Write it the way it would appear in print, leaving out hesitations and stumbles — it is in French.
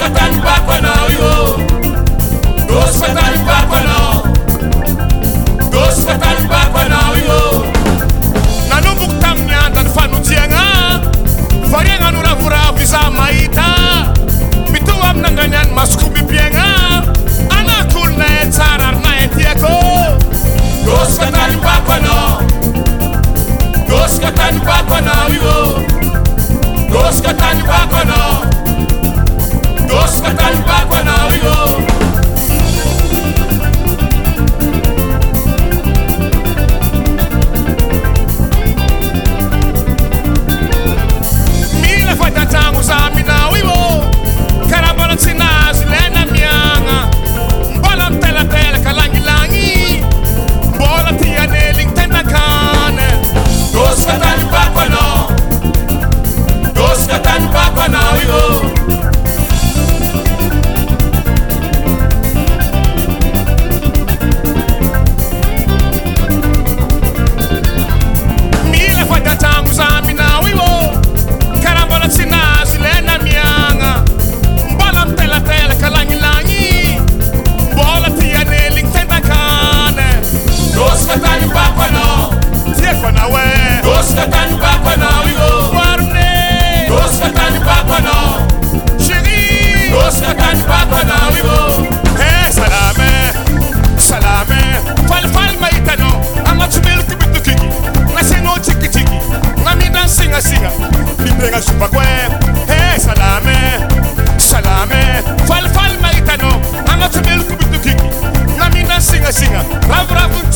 katani bakwana yo. Dos katani bakwana. Dos katani bakwana yo. Nanu buktam nyantan fanu tianga. Varianga nura vura visa maita. Bituam nanganyan maskubi pianga. Ana kulne tsarar na etiako. Dos katani bakwana. Dos katani bakwana yo. Dos katani bakwana. Dos katani bakwana yo. Mila fata tangu zamina wiwo. Karabala tsinaz lena mianga. Mbola mtela tela kalangi langi. Mbola tia neling tenda kane. Dos katani bakwana. Dos katani bakwana yo. Mila fata tangu zamina wiwo. Karabala tsinaz lena mianga. Mbola mtela tela kalangi langi. Mbola tia neling tenda kane. Dos katani bakwana. Tia kwana we. Dos katani bakwana yo. Warne. Dos katani bakwana. Chérie. Dos katani bakwana yo. Hey salame. Salame. Fal fal maitano. Anga chumel kubitu kiki. Ngaseno chiki chiki. Ngami singa singa. Bimbenga super kwe. Hey salame. Salame. Fal fal maitano. Anga chumel kubitu kiki. Ngami singa singa. Rav rav.